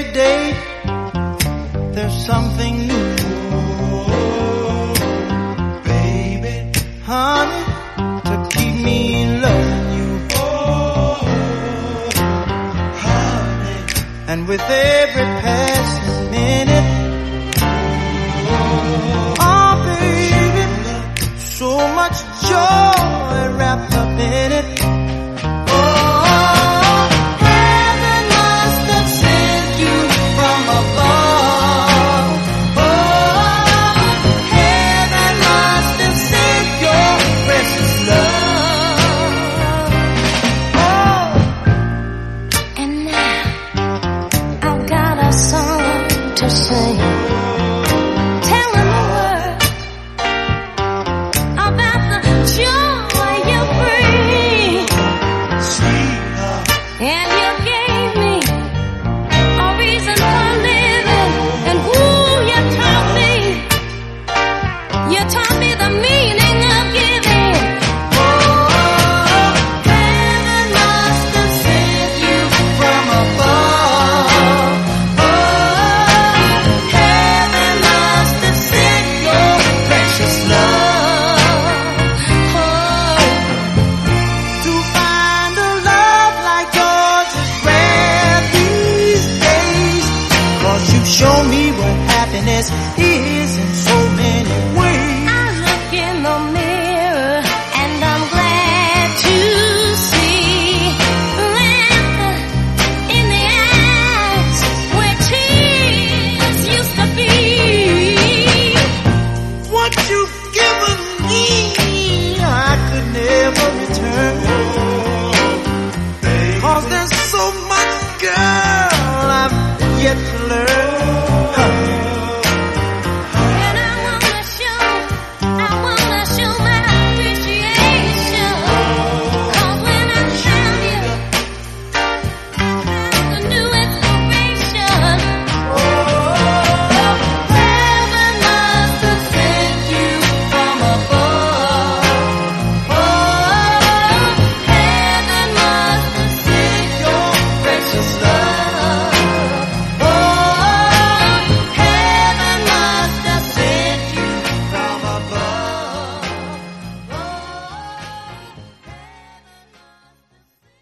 every day there's something new. Baby, honey, to keep me loving you. Honey, and with every passing minute, oh baby, so much joy wrapped up in it. Show me what happiness is in so many ways. I look in the mirror and I'm glad to see laughter in the eyes where tears used to be. What you've given me, I could never return. 'Cause there's so much, girl, I've yet to learn.